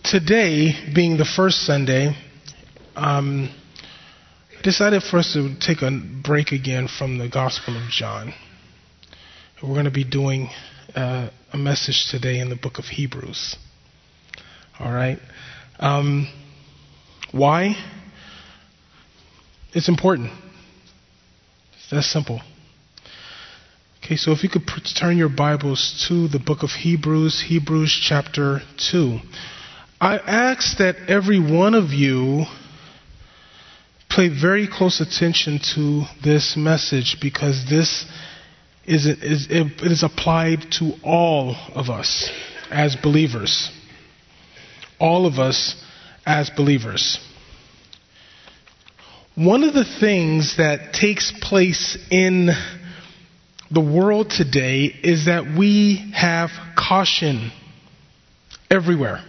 today, being the first Sunday, I decided for us to take a break again from the Gospel of John. We're going to be doing a message today in the book of Hebrews. All right. Why? It's important. It's that simple. Okay, so if you could turn your Bibles to the book of Hebrews, Hebrews chapter 2. I ask that every one of you pay very close attention to this message, because this is applied to all of us as believers. All of us as believers. One of the things that takes place in the world today is that we have caution everywhere.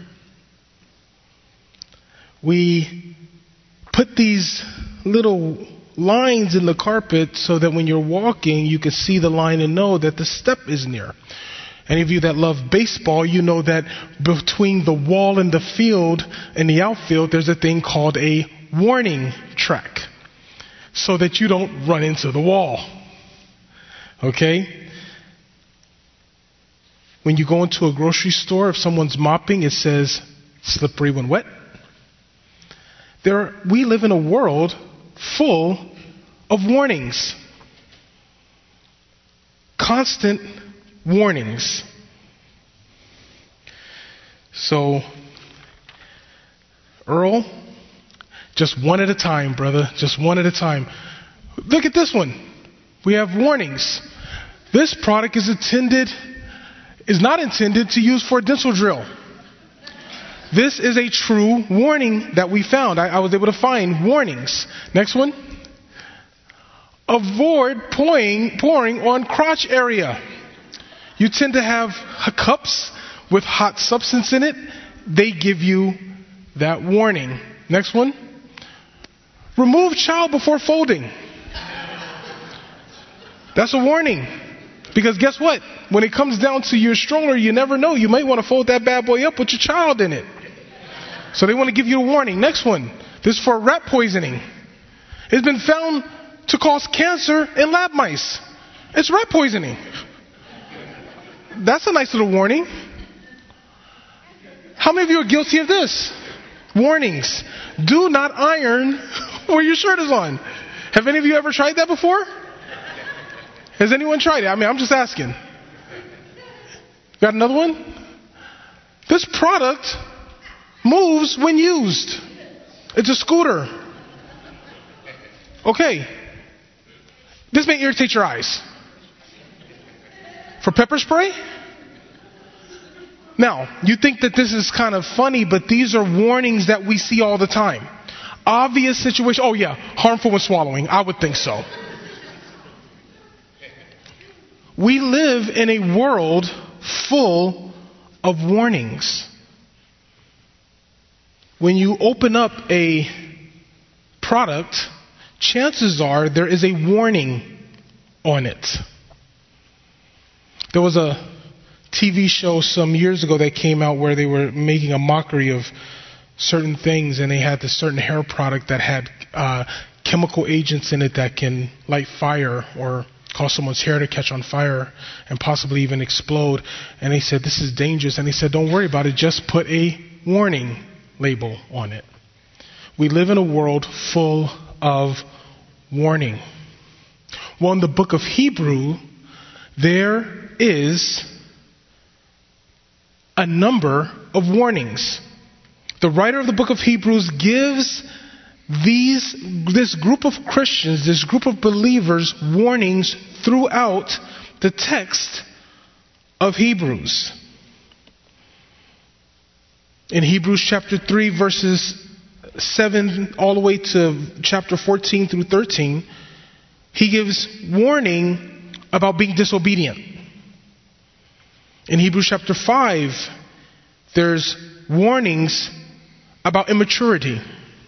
We put these little lines in the carpet so that when you're walking, you can see the line and know that the step is near. Any of you that love baseball, you know that between the wall and the field, in the outfield, there's a thing called a warning track, so that you don't run into the wall. Okay? When you go into a grocery store, if someone's mopping, it says slippery when wet. We live in a world full of warnings. Constant warnings. So, Earl, just one at a time, brother. Just one at a time. Look at this one. We have warnings. This product is not intended to use for a dental drill. This is a true warning that we found. I was able to find warnings. Next one. Avoid pouring on crotch area. You tend to have cups with hot substance in it. They give you that warning. Next one. Remove child before folding. That's a warning. Because guess what? When it comes down to your stroller, you never know. You might want to fold that bad boy up with your child in it. So they want to give you a warning. Next one. This is for rat poisoning. It's been found to cause cancer in lab mice. It's rat poisoning. That's a nice little warning. How many of you are guilty of this? Warnings. Do not iron where your shirt is on. Have any of you ever tried that before? Has anyone tried it? I'm just asking. Got another one? This product moves when used. It's a scooter. Okay. This may irritate your eyes. For pepper spray? Now, you think that this is kind of funny, but these are warnings that we see all the time. Obvious situation. Oh yeah, harmful when swallowing. I would think so. We live in a world full of warnings. When you open up a product, chances are there is a warning on it. There was a TV show some years ago that came out where they were making a mockery of certain things, and they had this certain hair product that had chemical agents in it that can light fire or cause someone's hair to catch on fire and possibly even explode. And they said, this is dangerous. And he said, don't worry about it. Just put a warning label on it. We live in a world full of warning. Well, in the book of Hebrew, there is a number of warnings. The writer of the book of Hebrews gives this group of Christians, this group of believers, warnings throughout the text of Hebrews. In Hebrews chapter 3, verses 7 all the way to chapter 14 through 13, he gives warning about being disobedient. In Hebrews chapter 5, there's warnings about immaturity.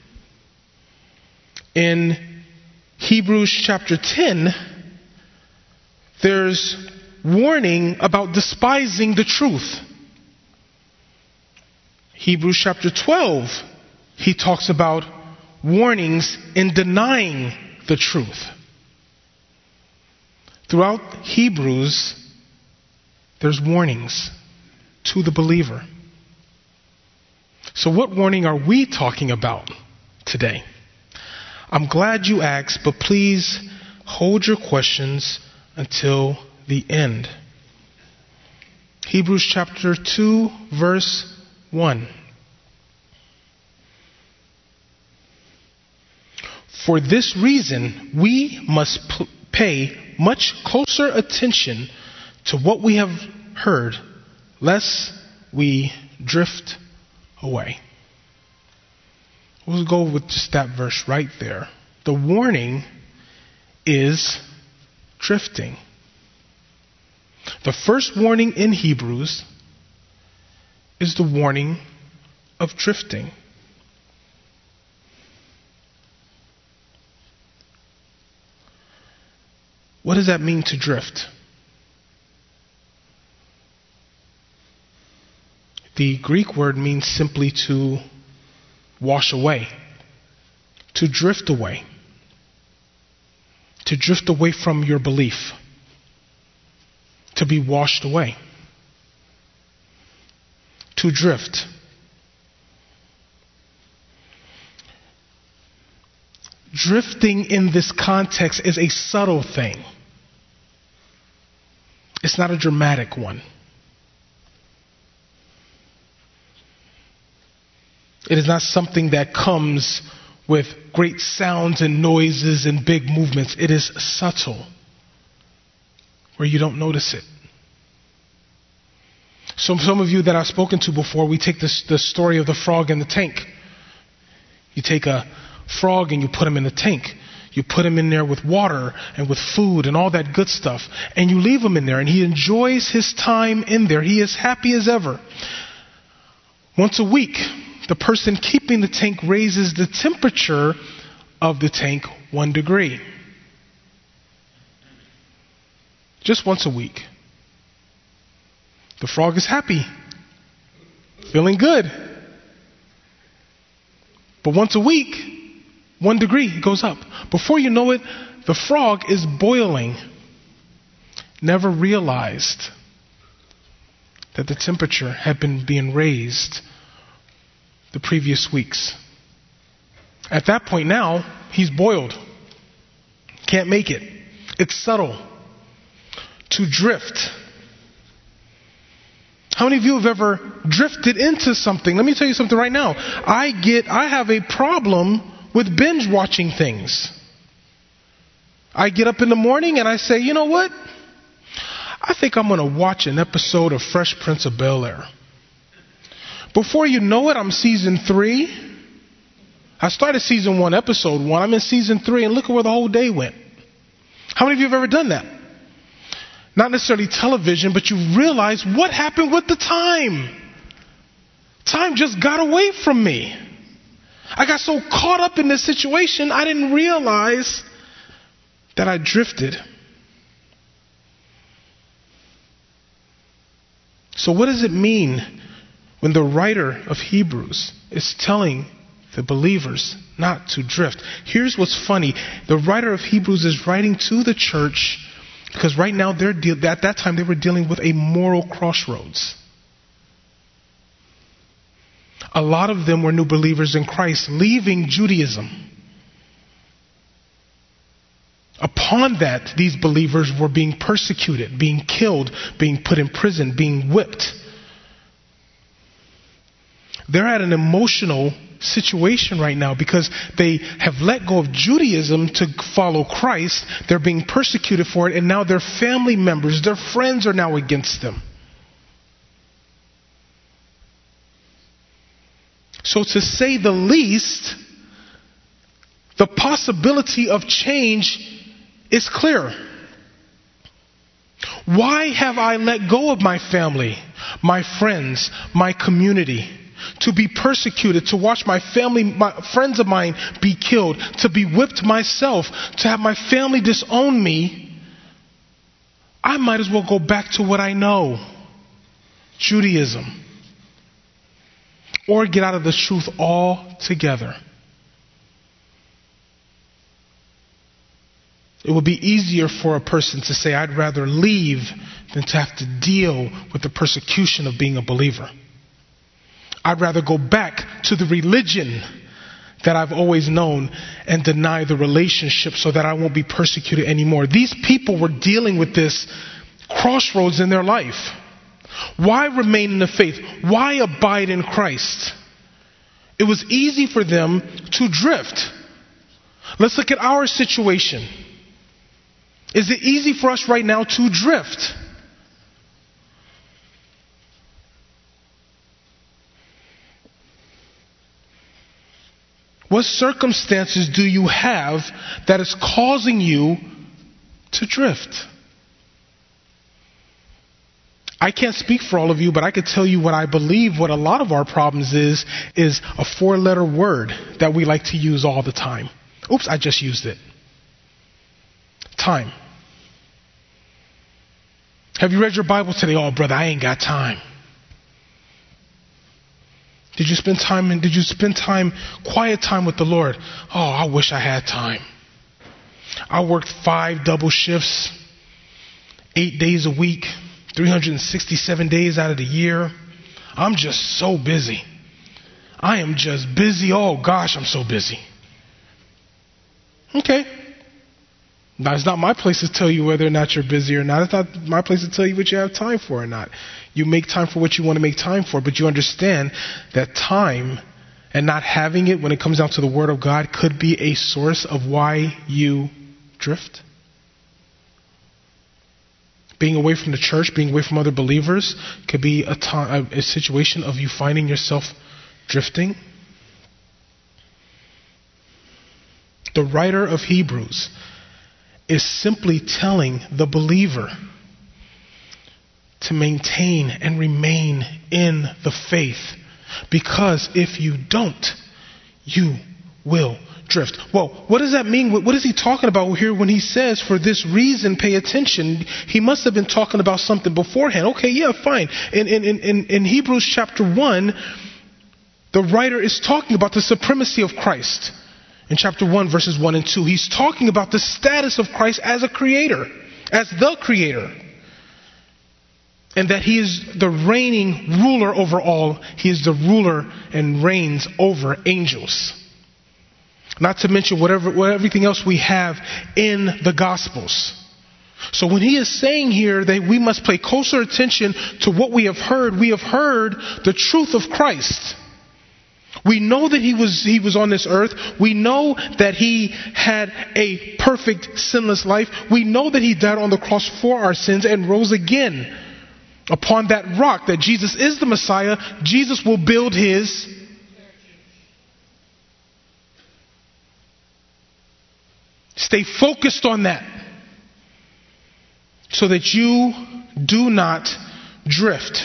In Hebrews chapter 10, there's warning about despising the truth. Hebrews chapter 12, he talks about warnings in denying the truth. Throughout Hebrews, there's warnings to the believer. So what warning are we talking about today? I'm glad you asked, but please hold your questions until the end. Hebrews chapter 2, verse 1. For this reason, we must pay much closer attention to what we have heard, lest we drift away. We'll go with just that verse right there. The warning is drifting. The first warning in Hebrews is the warning of drifting. What does that mean to drift? The Greek word means simply to wash away, to drift away from your belief, to be washed away, to drift. Drifting in this context is a subtle thing. It's not a dramatic one. It is not something that comes with great sounds and noises and big movements. It is subtle, where you don't notice it. So some of you that I've spoken to before, we take the story of the frog in the tank. You take a frog and you put him in the tank. You put him in there with water and with food and all that good stuff. And you leave him in there and he enjoys his time in there. He is happy as ever. Once a week, the person keeping the tank raises the temperature of the tank 1 degree. Just once a week. The frog is happy, feeling good. But once a week, 1 degree goes up. Before you know it, the frog is boiling. Never realized that the temperature had been being raised the previous weeks. At that point now, he's boiled. Can't make it. It's subtle. To drift. How many of you have ever drifted into something? Let me tell you something right now. I have a problem with binge watching things. I get up in the morning and I say, you know what? I think I'm going to watch an episode of Fresh Prince of Bel-Air. Before you know it, I'm season 3. I started season 1, episode 1. I'm in season 3, and look at where the whole day went. How many of you have ever done that? Not necessarily television, but you realize what happened with the time. Time just got away from me. I got so caught up in this situation, I didn't realize that I drifted. So what does it mean when the writer of Hebrews is telling the believers not to drift? Here's what's funny. The writer of Hebrews is writing to the church because right now at that time they were dealing with a moral crossroads. A lot of them were new believers in Christ, leaving Judaism. Upon that, these believers were being persecuted, being killed, being put in prison, being whipped. They're at an emotional situation right now because they have let go of Judaism to follow Christ. They're being persecuted for it, and now their family members, their friends are now against them. So to say the least, the possibility of change is clear. Why have I let go of my family, my friends, my community, to be persecuted, to watch my family, friends of mine be killed, to be whipped myself, to have my family disown me? I might as well go back to what I know, Judaism. or get out of the truth altogether. It would be easier for a person to say, I'd rather leave than to have to deal with the persecution of being a believer. I'd rather go back to the religion that I've always known and deny the relationship so that I won't be persecuted anymore. These people were dealing with this crossroads in their life. Why remain in the faith? Why abide in Christ? It was easy for them to drift. Let's look at our situation. Is it easy for us right now to drift? What circumstances do you have that is causing you to drift? I can't speak for all of you, but I could tell you what I believe what a lot of our problems is a 4-letter word that we like to use all the time. Oops, I just used it. Time. Have you read your Bible today? Oh, brother, I ain't got time. Did you spend time, quiet time with the Lord? Oh, I wish I had time. I worked 5 double shifts, 8 days a week, 367 days out of the year. I'm just so busy. I am just busy. Oh gosh, I'm so busy. Okay. Now, it's not my place to tell you whether or not you're busy or not. It's not my place to tell you what you have time for or not. You make time for what you want to make time for, but you understand that time and not having it when it comes down to the Word of God could be a source of why you drift. Being away from the church, being away from other believers could be a situation of you finding yourself drifting. The writer of Hebrews is simply telling the believer to maintain and remain in the faith. Because if you don't, you will drift. Well, what does that mean? What is he talking about here when he says, for this reason, pay attention? He must have been talking about something beforehand. Okay, yeah, fine. In Hebrews chapter 1, the writer is talking about the supremacy of Christ. In chapter 1, verses 1 and 2, he's talking about the status of Christ as a creator, as the creator. And that he is the reigning ruler over all. He is the ruler and reigns over angels. Not to mention everything else we have in the Gospels. So when he is saying here that we must pay closer attention to what we have heard the truth of Christ. We know that he was on this earth. We know that he had a perfect, sinless life. We know that he died on the cross for our sins and rose again. Upon that rock, that Jesus is the Messiah, Jesus will build his. Stay focused on that, so that you do not drift.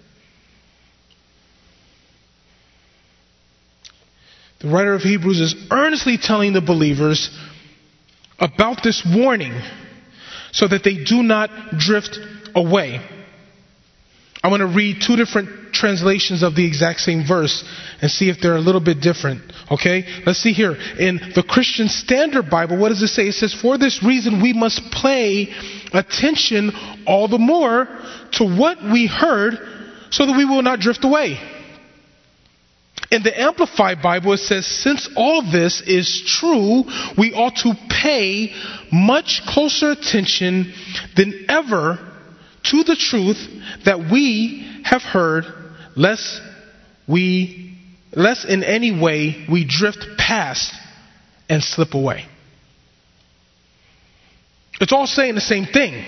The writer of Hebrews is earnestly telling the believers about this warning so that they do not drift away. I want to read 2 different translations of the exact same verse and see if they're a little bit different. Okay? Let's see here. In the Christian Standard Bible, what does it say? It says, for this reason we must pay attention all the more to what we heard so that we will not drift away. In the Amplified Bible, it says, since all this is true, we ought to pay much closer attention than ever to the truth that we have heard, lest in any way we drift past and slip away. It's all saying the same thing.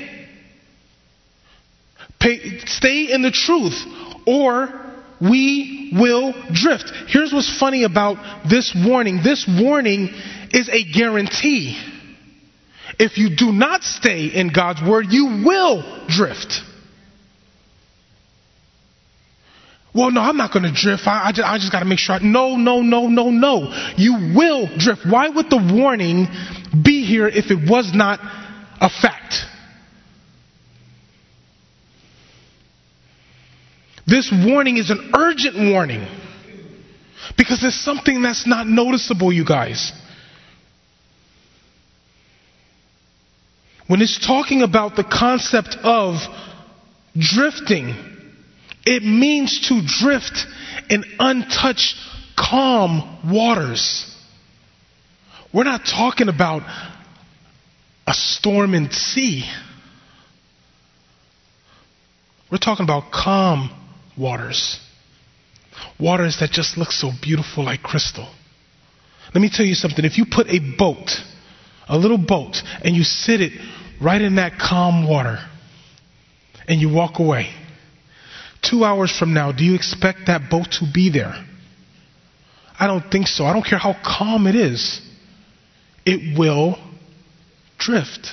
Stay in the truth, or we will drift. Here's what's funny about this warning. This warning is a guarantee. If you do not stay in God's word, you will drift. Well, no, I'm not going to drift. I just got to make sure. No. You will drift. Why would the warning be here if it was not a fact? This warning is an urgent warning. Because it's something that's not noticeable, you guys. When it's talking about the concept of drifting, it means to drift in untouched, calm waters. We're not talking about a storm in sea. We're talking about calm waters. Waters that just look so beautiful like crystal. Let me tell you something. If you put a boat, a little boat, and you sit it right in that calm water, and you walk away, 2 hours from now, do you expect that boat to be there? I don't think so. I don't care how calm it is. It will drift.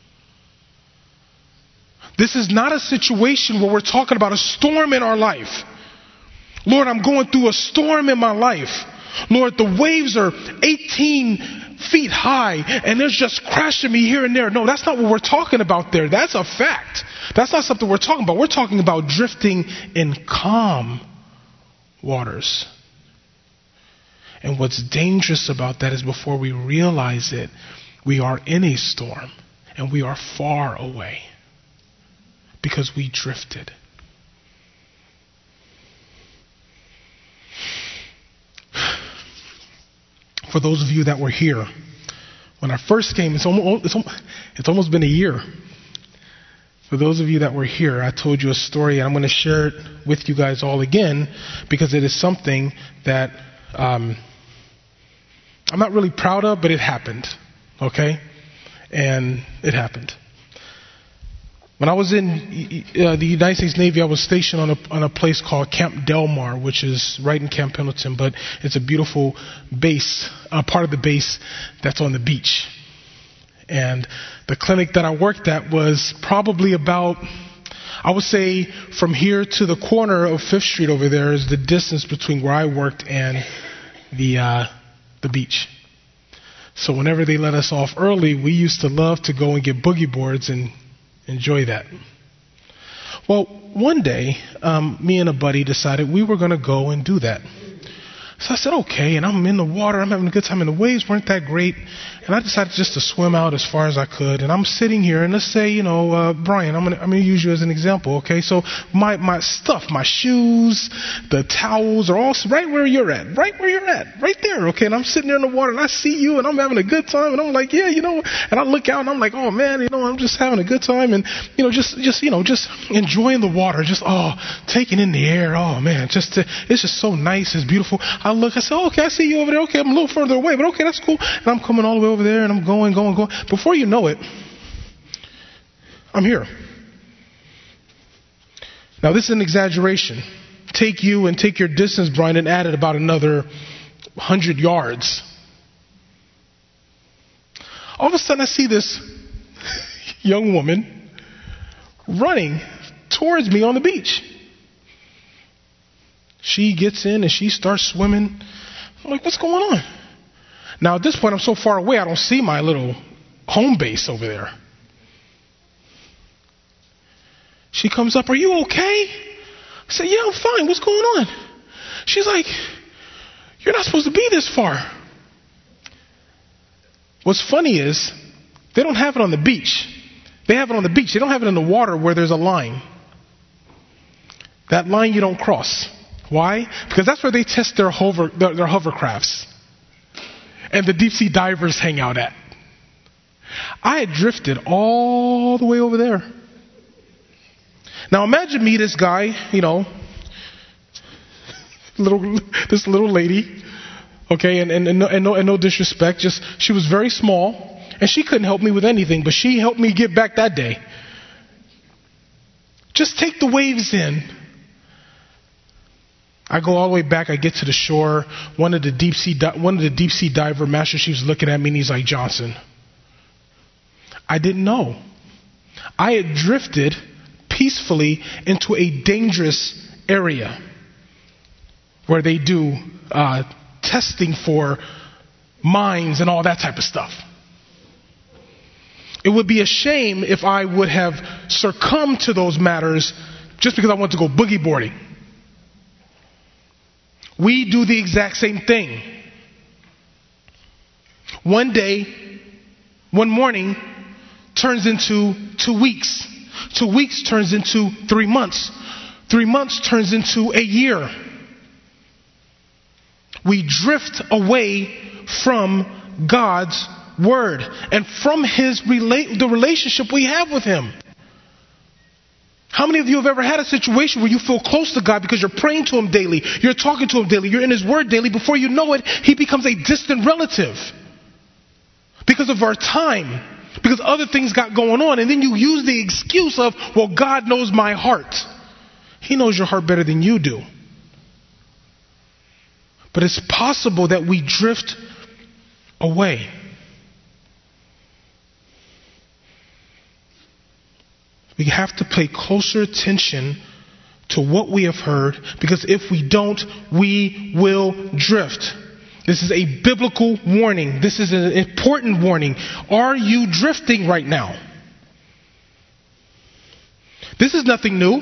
This is not a situation where we're talking about a storm in our life. Lord, I'm going through a storm in my life. Lord, the waves are 18 feet high and they're just crashing me here and there. No, that's not what we're talking about there. That's a fact. That's not something we're talking about. We're talking about drifting in calm waters. And what's dangerous about that is before we realize it, we are in a storm and we are far away because we drifted. For those of you that were here, when I first came, it's almost been a year. For those of you that were here, I told you a story, and I'm going to share it with you guys all again because it is something that I'm not really proud of, but it happened, okay? And it happened. When I was in the United States Navy, I was stationed on a place called Camp Delmar, which is right in Camp Pendleton, but it's a beautiful base, part of the base that's on the beach. And the clinic that I worked at was probably about, I would say, from here to the corner of 5th Street over there is the distance between where I worked and the beach. So whenever they let us off early, we used to love to go and get boogie boards and enjoy that. Well, one day, me and a buddy decided we were going to go and do that. So I said, okay, and I'm in the water, I'm having a good time, and the waves weren't that great, and I decided just to swim out as far as I could, and I'm sitting here, and let's say, Brian, I'm gonna use you as an example, okay? So my stuff, my shoes, the towels are all right where you're at, right there, okay? And I'm sitting there in the water, and I see you, and I'm having a good time, and I'm like, yeah, and I look out, and I'm like, oh man, I'm just having a good time, and just enjoying the water, just taking in the air, oh man, it's just so nice, it's beautiful. I look, I say, okay, I see you over there. Okay, I'm a little further away, but okay, that's cool. And I'm coming all the way over there, and I'm going. Before you know it, I'm here. Now, this is an exaggeration. Take you and take your distance, Brian, and add it about another 100 yards. All of a sudden, I see this young woman running towards me on the beach. She gets in and she starts swimming. I'm like, what's going on? Now, at this point, I'm so far away, I don't see my little home base over there. She comes up, are you okay? I said, yeah, I'm fine. What's going on? She's like, you're not supposed to be this far. What's funny is they don't have it on the beach. They have it on the beach. They don't have it in the water where there's a line. That line you don't cross. Why? Because that's where they test their hovercrafts and the deep sea divers hang out at. I had drifted all the way over there. Now imagine me, this guy, this little lady, okay, and no disrespect, just she was very small and she couldn't help me with anything, but she helped me get back that day. Just take the waves in. I go all the way back. I get to the shore. One of the deep sea diver master chiefs looking at me and he's like, Johnson, I didn't know. I had drifted peacefully into a dangerous area where they do testing for mines and all that type of stuff. It would be a shame if I would have succumbed to those matters just because I wanted to go boogie boarding. we do the exact same thing. One day, one morning turns into 2 weeks. 2 weeks turns into 3 months. 3 months turns into a year. We drift away from God's word and from the relationship we have with Him. How many of you have ever had a situation where you feel close to God because you're praying to Him daily, you're talking to Him daily, you're in His word daily? Before you know it, He becomes a distant relative because of our time, because other things got going on, and then you use the excuse of, well, God knows my heart. He knows your heart better than you do. But it's possible that we drift away. We have to pay closer attention to what we have heard, because if we don't, we will drift. This is a biblical warning. This is an important warning. Are you drifting right now? This is nothing new.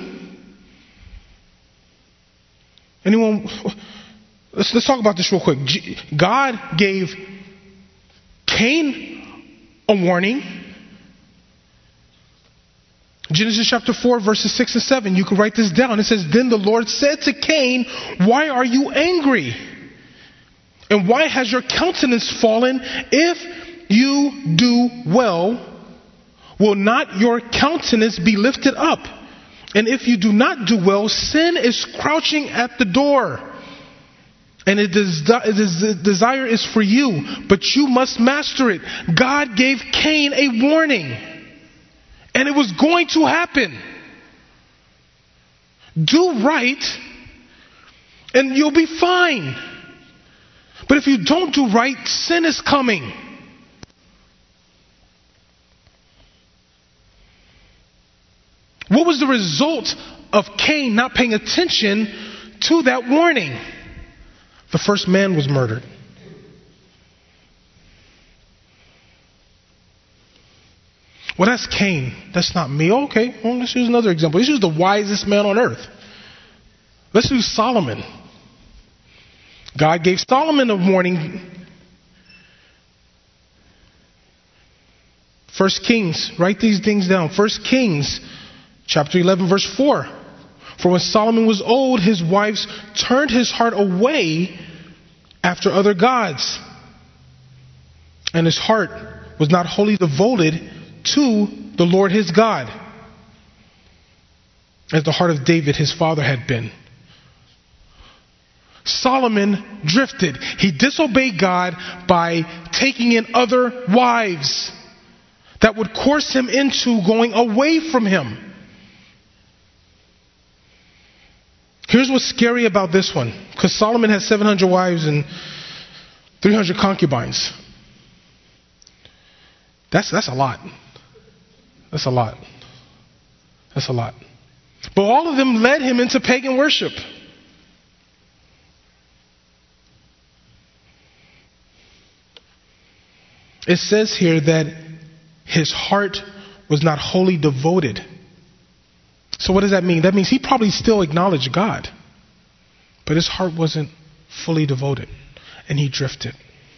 Anyone? Let's talk about this real quick. God gave Cain a warning. Genesis chapter 4, verses 6 and 7. You can write this down. It says, "Then the Lord said to Cain, why are you angry? And why has your countenance fallen? If you do well, will not your countenance be lifted up? And if you do not do well, sin is crouching at the door. And its desire is for you, but you must master it." God gave Cain a warning. And it was going to happen. Do right, and you'll be fine. But if you don't do right, sin is coming. What was the result of Cain not paying attention to that warning? The first man was murdered. Well, that's Cain. That's not me. Okay, well, let's use another example. Let's use the wisest man on earth. Let's use Solomon. God gave Solomon a warning. 1 Kings, write these things down. 1 Kings, chapter 11, verse 4. "For when Solomon was old, his wives turned his heart away after other gods. And his heart was not wholly devoted to the Lord his God, as the heart of David his father had been." Solomon drifted. He disobeyed God by taking in other wives that would coerce him into going away from Him. Here's what's scary about this one, because Solomon has 700 wives and 300 concubines. That's a lot. That's a lot. That's a lot. But all of them led him into pagan worship. It says here that his heart was not wholly devoted. So what does that mean? That means he probably still acknowledged God, but his heart wasn't fully devoted, and he drifted.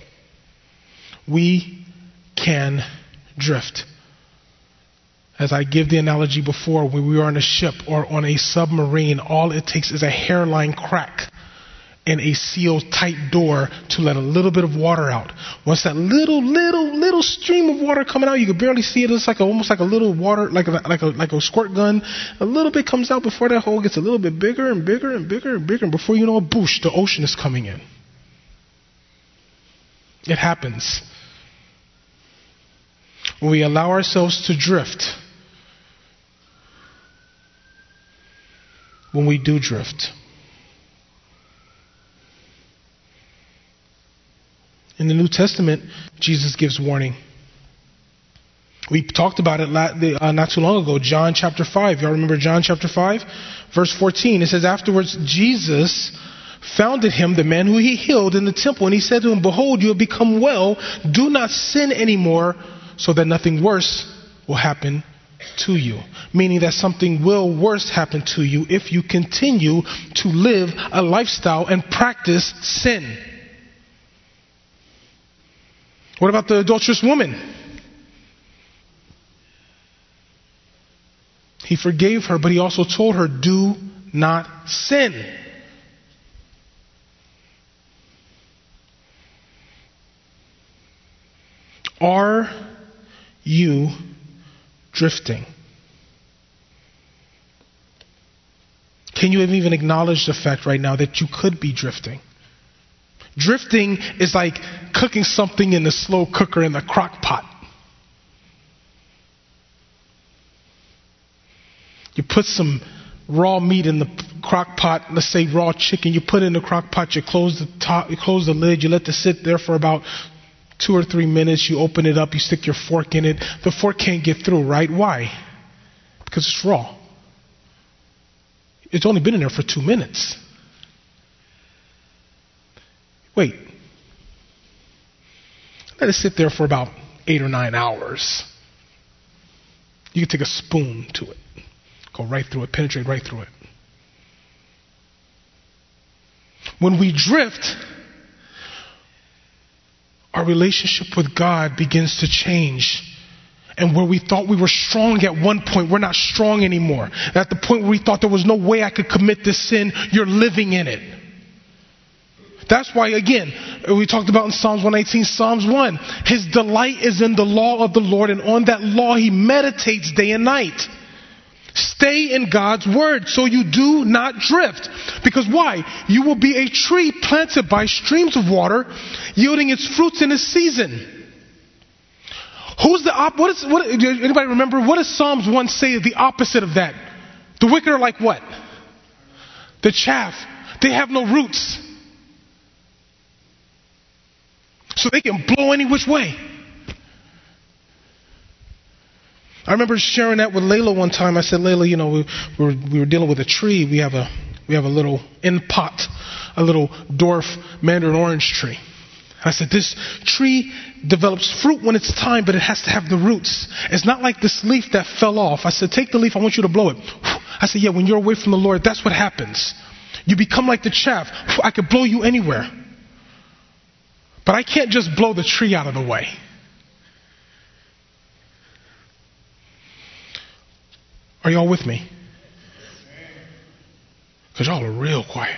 We can drift. As I give the analogy before, when we are on a ship or on a submarine, all it takes is a hairline crack in a sealed tight door to let a little bit of water out. Once that little stream of water coming out, you can barely see it. It's like almost like a little water, like a squirt gun. A little bit comes out before that hole gets a little bit bigger and bigger and bigger and bigger. And before you know it, boosh, the ocean is coming in. It happens. When we allow ourselves to drift, when we do drift. In the New Testament, Jesus gives warning. We talked about it not too long ago. John chapter 5. Y'all remember John chapter 5? Verse 14. It says, "Afterwards Jesus found him, the man who he healed, in the temple. And he said to him, 'Behold, you have become well. Do not sin anymore, so that nothing worse will happen to you. Meaning that something will worse happen to you if you continue to live a lifestyle and practice sin. What about the adulterous woman? He forgave her, but he also told her, do not sin. Are you drifting? Can you even acknowledge the fact right now that you could be drifting? Drifting is like cooking something in the slow cooker in the crock pot. You put some raw meat in the crock pot, let's say raw chicken, you put it in the crock pot, you close the top, you close the lid, you let it sit there for about 2 or 3 minutes, you open it up, you stick your fork in it. The fork can't get through, right? Why? Because it's raw. It's only been in there for 2 minutes. Wait. Let it sit there for about 8 or 9 hours. You can take a spoon to it. Go right through it, penetrate right through it. When we drift, our relationship with God begins to change. And where we thought we were strong at one point, we're not strong anymore. At the point where we thought there was no way I could commit this sin, you're living in it. That's why, again, we talked about in Psalms 119, Psalms 1, his delight is in the law of the Lord, and on that law he meditates day and night. Stay in God's word so you do not drift. Because why? You will be a tree planted by streams of water, yielding its fruits in its season. Anybody remember? What does Psalms 1 say is the opposite of that? The wicked are like what? The chaff. They have no roots. So they can blow any which way. I remember sharing that with Layla one time. I said, Layla, we were dealing with a tree. We have a little in pot, a little dwarf mandarin orange tree. I said, this tree develops fruit when it's time, but it has to have the roots. It's not like this leaf that fell off. I said, take the leaf, I want you to blow it. I said, yeah, when you're away from the Lord, that's what happens. You become like the chaff. I could blow you anywhere. But I can't just blow the tree out of the way. Are y'all with me? Because y'all are real quiet.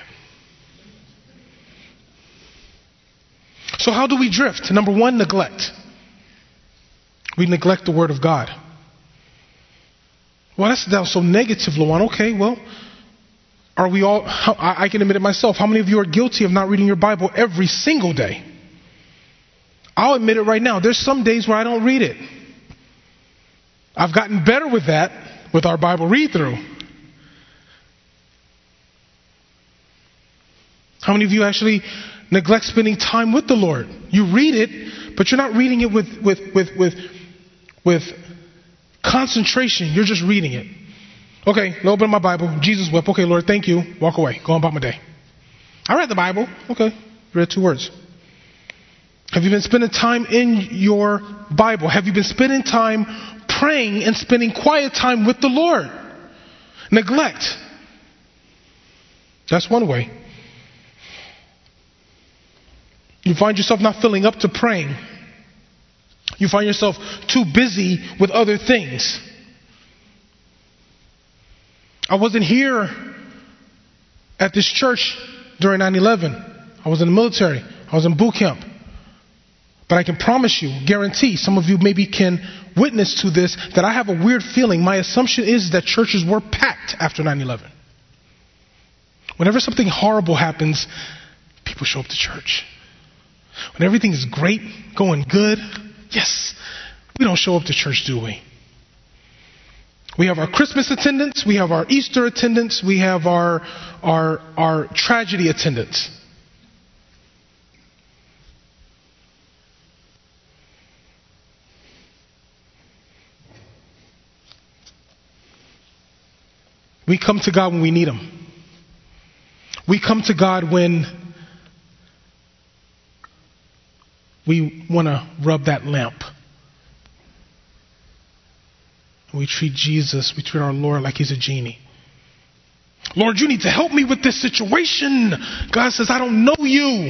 So how do we drift? Number one, neglect. We neglect the Word of God. Well, that sounds so negative, Luan. Okay, well, are we all, I can admit it myself. How many of you are guilty of not reading your Bible every single day? I'll admit it right now. There's some days where I don't read it. I've gotten better with that with our Bible read-through. How many of you actually neglect spending time with the Lord? You read it, but you're not reading it with concentration. You're just reading it. Okay, open my Bible. Jesus wept. Okay, Lord, thank you. Walk away. Go on about my day. I read the Bible. Okay, read 2 words. Have you been spending time in your Bible? Have you been spending time praying and spending quiet time with the Lord? Neglect. That's one way. You find yourself not filling up to praying. You find yourself too busy with other things. I wasn't here at this church during 9/11. I was in the military. I was in boot camp. But I can promise you, guarantee, some of you maybe can witness to this, that I have a weird feeling. My assumption is that churches were packed after 9/11. Whenever something horrible happens, people show up to church. When everything is great, going good, yes, we don't show up to church, do we? We have our Christmas attendance, we have our Easter attendance, we have our tragedy attendance. We come to God when we need Him. We come to God when we want to rub that lamp. We treat Jesus, we treat our Lord like he's a genie. Lord, you need to help me with this situation. God says, I don't know you.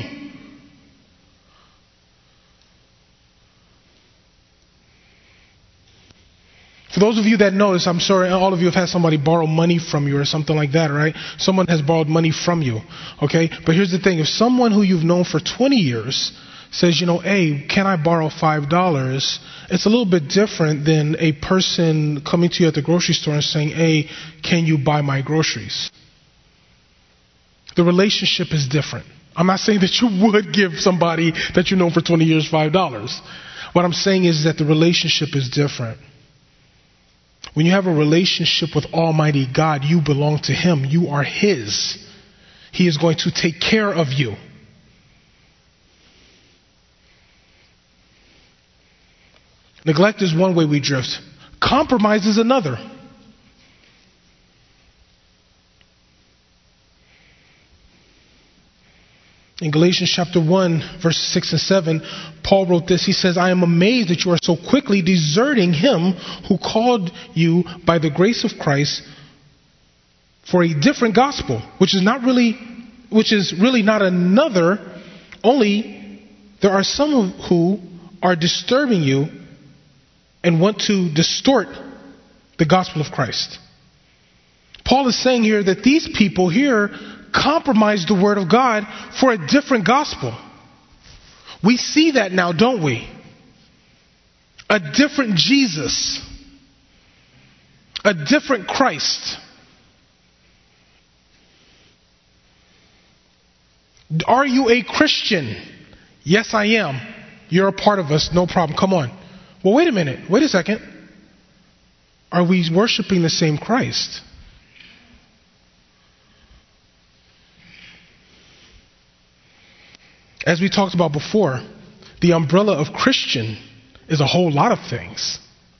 For those of you that know this, I'm sure all of you have had somebody borrow money from you or something like that, right? Someone has borrowed money from you, okay? But here's the thing. If someone who you've known for 20 years says, hey, can I borrow $5? It's a little bit different than a person coming to you at the grocery store and saying, hey, can you buy my groceries? The relationship is different. I'm not saying that you would give somebody that you've known for 20 years $5. What I'm saying is that the relationship is different. When you have a relationship with Almighty God, you belong to Him. You are His. He is going to take care of you. Neglect is one way we drift. Compromise is another. In Galatians chapter 1, verses 6 and 7, Paul wrote this. He says, I am amazed that you are so quickly deserting him who called you by the grace of Christ for a different gospel, which is really not another, only there are some who are disturbing you and want to distort the gospel of Christ. Paul is saying here that these people here compromise the word of God for a different gospel. We see that now, don't we? A different Jesus. A different Christ. Are you a Christian? Yes, I am. You're a part of us. No problem. Come on. Well, wait a minute. Wait a second. Are we worshiping the same Christ? As we talked about before, the umbrella of Christian is a whole lot of things.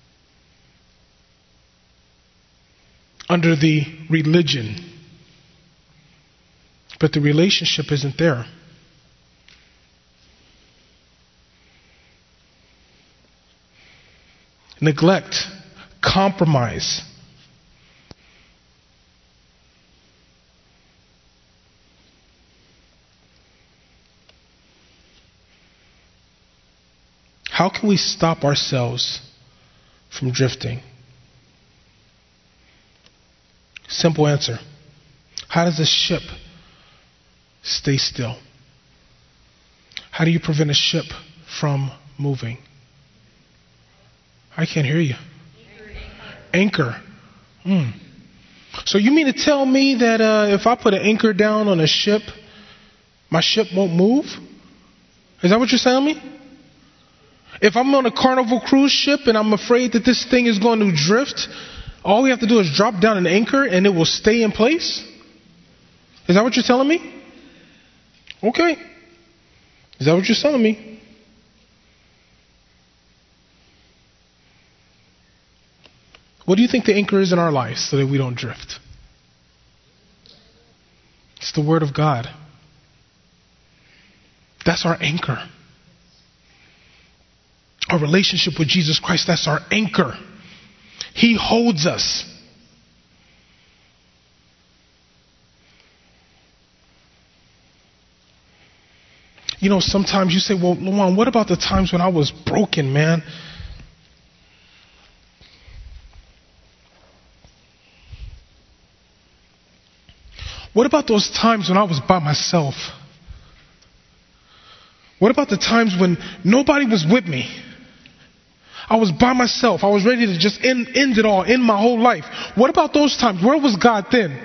Under the religion. But the relationship isn't there. Neglect, compromise. How can we stop ourselves from drifting? Simple answer. How does a ship stay still? How do you prevent a ship from moving? I can't hear you. Anchor. So you mean to tell me that if I put an anchor down on a ship, my ship won't move? Is that what you're telling me? If I'm on a Carnival cruise ship and I'm afraid that this thing is going to drift, all we have to do is drop down an anchor and it will stay in place? Is that what you're telling me? Okay. Is that what you're telling me? What do you think the anchor is in our lives so that we don't drift? It's the Word of God. That's our anchor. Our relationship with Jesus Christ, that's our anchor. He holds us. Sometimes you say, well, Luan, what about the times when I was broken, man? What about those times when I was by myself? What about the times when nobody was with me? I was by myself. I was ready to just end it all, end my whole life. What about those times? Where was God then?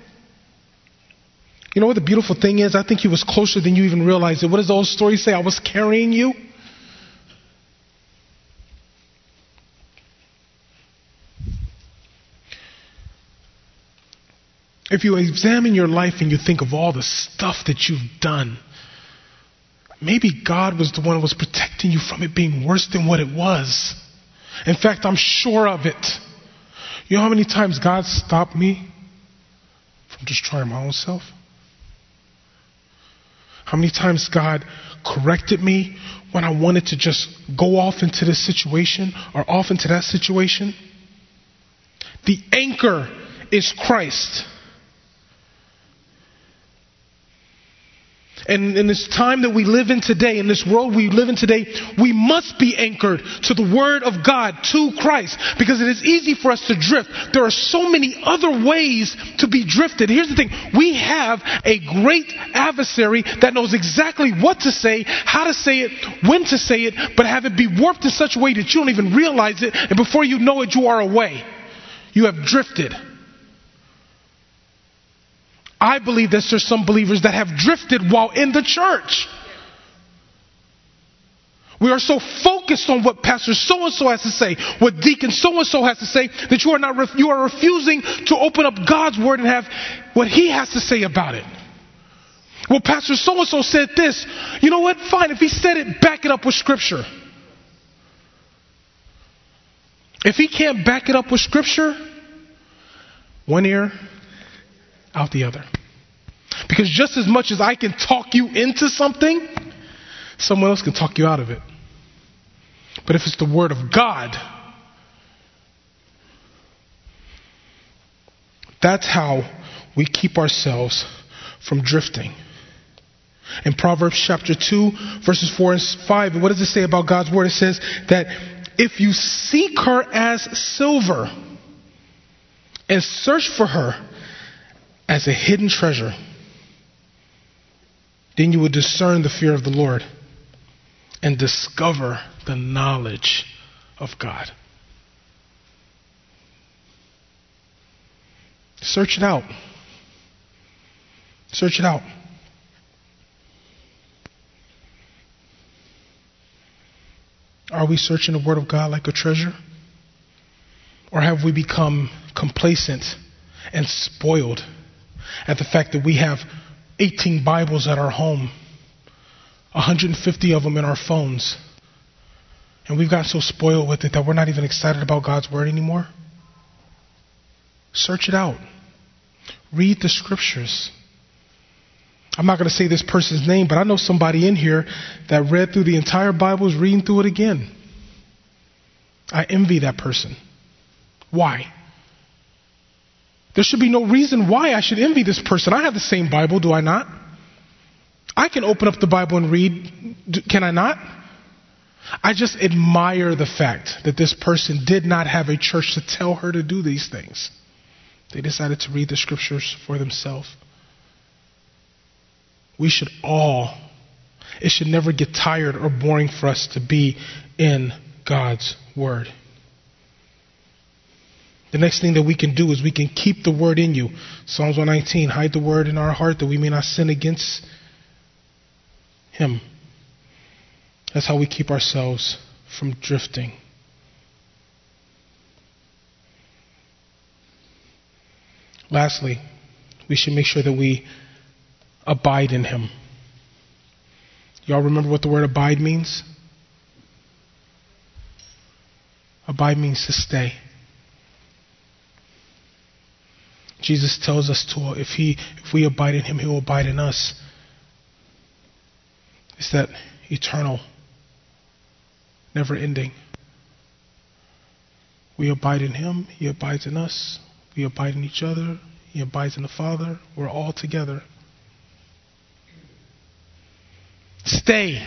You know what the beautiful thing is? I think He was closer than you even realized it. What does the old story say? I was carrying you. If you examine your life and you think of all the stuff that you've done, maybe God was the one who was protecting you from it being worse than what it was. In fact, I'm sure of it. You know how many times God stopped me from just trying my own self? How many times God corrected me when I wanted to just go off into this situation or off into that situation? The anchor is Christ. And in this time that we live in today, in this world we live in today, we must be anchored to the Word of God, to Christ, because it is easy for us to drift. There are so many other ways to be drifted. Here's the thing. We have a great adversary that knows exactly what to say, how to say it, when to say it, but have it be warped in such a way that you don't even realize it, and before you know it, you are away. You have drifted. I believe that there's some believers that have drifted while in the church. We are so focused on what Pastor so-and-so has to say, what Deacon so-and-so has to say, that you are refusing to open up God's Word and have what He has to say about it. Well, Pastor so-and-so said this. You know what? Fine. If he said it, back it up with Scripture. If he can't back it up with Scripture, one ear, out the other. Because just as much as I can talk you into something, someone else can talk you out of it. But if it's the Word of God, that's how we keep ourselves from drifting. In Proverbs chapter 2, verses 4 and 5, what does it say about God's Word? It says that if you seek her as silver and search for her as a hidden treasure, then you will discern the fear of the Lord and discover the knowledge of God. Search it out. Search it out. Are we searching the Word of God like a treasure? Or have we become complacent and spoiled at the fact that we have 18 Bibles at our home, 150 of them in our phones, and we've got so spoiled with it that we're not even excited about God's Word anymore? Search it out. Read the Scriptures. I'm not going to say this person's name, but I know somebody in here that read through the entire Bible, is reading through it again. I envy that person. Why? There should be no reason why I should envy this person. I have the same Bible, do I not? I can open up the Bible and read, can I not? I just admire the fact that this person did not have a church to tell her to do these things. They decided to read the Scriptures for themselves. We should all, it should never get tired or boring for us to be in God's Word. The next thing that we can do is we can keep the Word in you. Psalms 119, hide the Word in our heart that we may not sin against Him. That's how we keep ourselves from drifting. Lastly, we should make sure that we abide in Him. Y'all remember what the word abide means? Abide means to stay. Jesus tells us to, if we abide in Him, He will abide in us. It's that eternal, never ending. We abide in Him, He abides in us. We abide in each other, He abides in the Father. We're all together. Stay.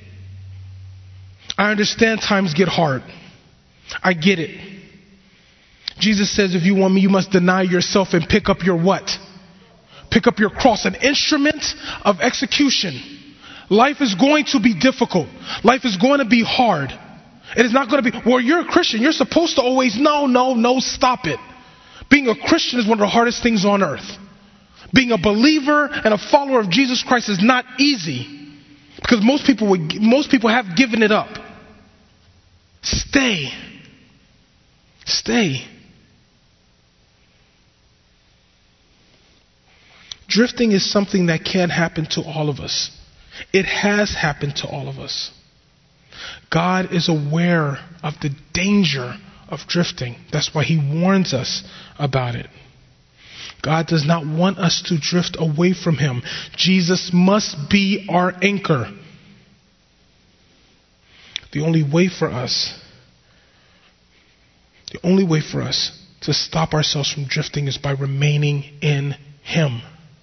I understand times get hard. I get it. Jesus says if you want me, you must deny yourself and pick up your what? Pick up your cross, an instrument of execution. Life is going to be difficult. Life is going to be hard. It is not going to be, well, you're a Christian. You're supposed to always, no, stop it. Being a Christian is one of the hardest things on earth. Being a believer and a follower of Jesus Christ is not easy. Because most people have given it up. Stay. Stay. Drifting is something that can happen to all of us. It has happened to all of us. God is aware of the danger of drifting. That's why He warns us about it. God does not want us to drift away from Him. Jesus must be our anchor. The only way for us to stop ourselves from drifting is by remaining in Him.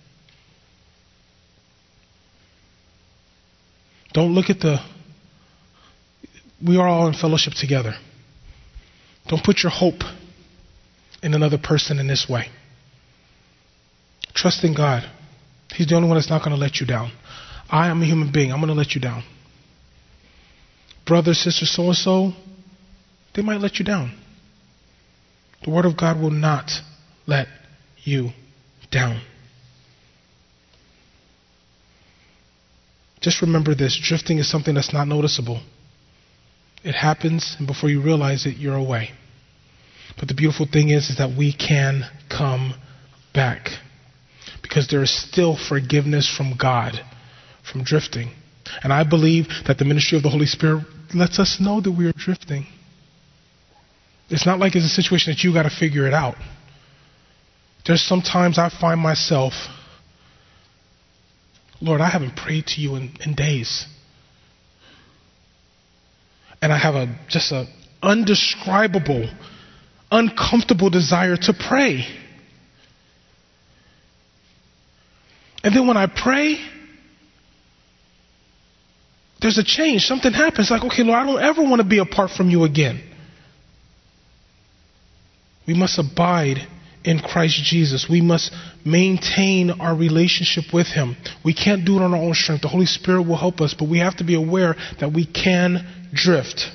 Don't look at we are all in fellowship together. Don't put your hope in another person in this way. Trust in God. He's the only one that's not going to let you down. I am a human being. I'm going to let you down. Brother, sister, so-and-so, they might let you down. The Word of God will not let you down. Just remember this. Drifting is something that's not noticeable. It happens, and before you realize it, you're away. But the beautiful thing is that we can come back. Because there is still forgiveness from God from drifting. And I believe that the ministry of the Holy Spirit lets us know that we are drifting. It's not like it's a situation that you got to figure it out. There's sometimes I find myself, Lord, I haven't prayed to you in days. And I have just an undescribable, uncomfortable desire to pray. And then when I pray, there's a change. Something happens. Like, okay, Lord, I don't ever want to be apart from you again. We must abide in Christ Jesus. We must maintain our relationship with Him. We can't do it on our own strength. The Holy Spirit will help us, but we have to be aware that we can drift.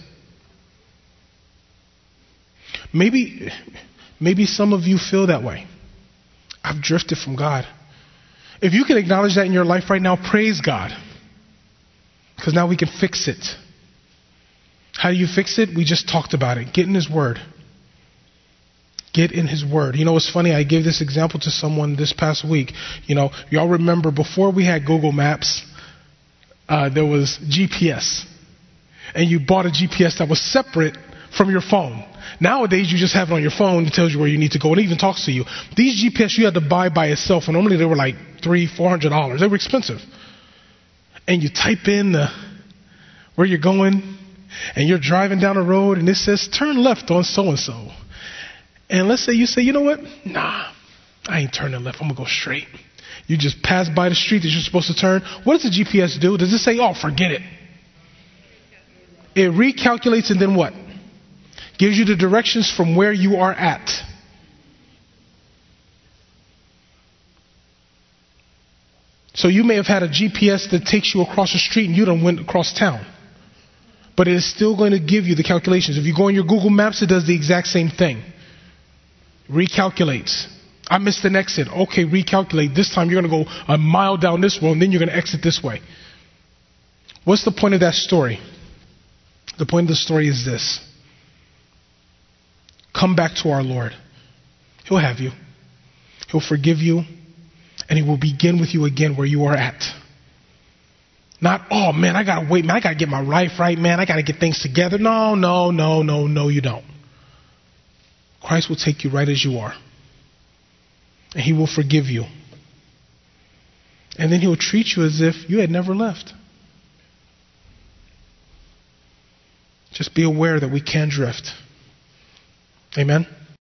Maybe some of you feel that way. I've drifted from God. If you can acknowledge that in your life right now, praise God. Because now we can fix it. How do you fix it? We just talked about it. Get in His Word. Get in His Word. You know what's funny? I gave this example to someone this past week. You know, y'all remember before we had Google Maps, there was GPS. And you bought a GPS that was separate from your phone. Nowadays, you just have it on your phone. It tells you where you need to go and it even talks to you. These GPS you had to buy by itself, and normally they were like $300-$400. They were expensive. And you type in where you're going, and you're driving down the road, and it says, turn left on so-and-so. And let's say you say, you know what? Nah, I ain't turning left. I'm going to go straight. You just pass by the street that you're supposed to turn. What does the GPS do? Does it say, oh, forget it? It recalculates and then what? Gives you the directions from where you are at. So you may have had a GPS that takes you across the street and you done went across town. But it is still going to give you the calculations. If you go on your Google Maps, it does the exact same thing. Recalculates. I missed an exit. Okay, recalculate. This time you're going to go a mile down this road and then you're going to exit this way. What's the point of that story? The point of the story is this. Come back to our Lord. He'll have you. He'll forgive you. And He will begin with you again where you are at. Not, oh man, I got to wait, man. I got to get my life right, man. I got to get things together. No, you don't. Christ will take you right as you are. And He will forgive you. And then He'll treat you as if you had never left. Just be aware that we can drift. Amen.